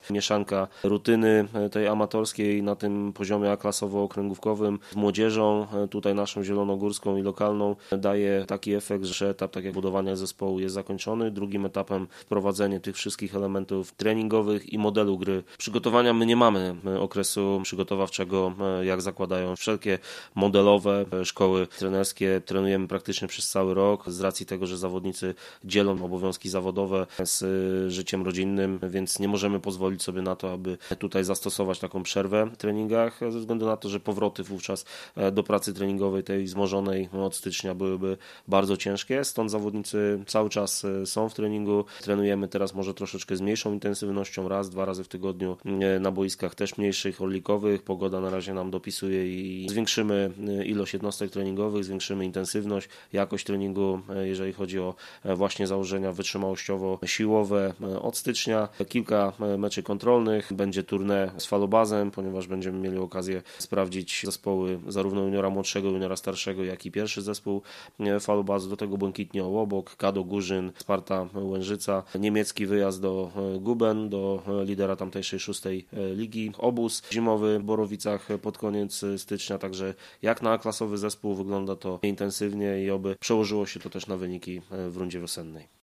mieszanka rutyny tej amatorskiej na tym poziomie A-klasowo-okręgówkowym z młodzieżą, tutaj naszą zielonogórską i lokalną, daje taki efekt, że etap tak jak budowania zespołu jest zakończony. Drugim etapem wprowadzenie tych wszystkich elementów treningowych i modelu gry. Przygotowania my nie mamy okresu przygotowawczego, jak zakładają wszelkie modelowe szkoły trenerskie. Trenujemy praktycznie przez cały rok z racji tego, że zawodnicy dzielą obowiązki zawodowe z życiem rodzinnym, więc nie możemy pozwolić sobie na to, aby tutaj zastosować taką przerwę w treningach, ze względu na to, że powroty wówczas do pracy treningowej tej wzmożonej od stycznia byłyby bardzo ciężkie, stąd zawodnicy cały czas są w treningu. Trenujemy teraz może troszeczkę z mniejszą intensywnością, raz, dwa razy w tygodniu na boiskach też mniejszych, orlikowych. Pogoda na razie nam dopisuje i zwiększymy ilość jednostek treningowych, zwiększymy intensywność, jakość treningu, jeżeli chodzi o właśnie założenia wytrzymałościowo-siłowe. Od stycznia kilka meczy kontrolnych, będzie tournée z falobazem, ponieważ będziemy mieli okazję sprawdzić zespoły zarówno juniora młodszego, juniora starszego, jak i pierwszy zespół falobazu. Do tego Błękitnie Ołobok, Kado Górzyn, Sparta Łężyca, niemiecki wyjazd do Guben, do lidera tamtejszej 6. ligi, obóz zimowy w Borowicach pod koniec stycznia, także jak na klasowy zespół wygląda to intensywnie i oby przełożyło się to też na wyniki w rundzie wiosennej.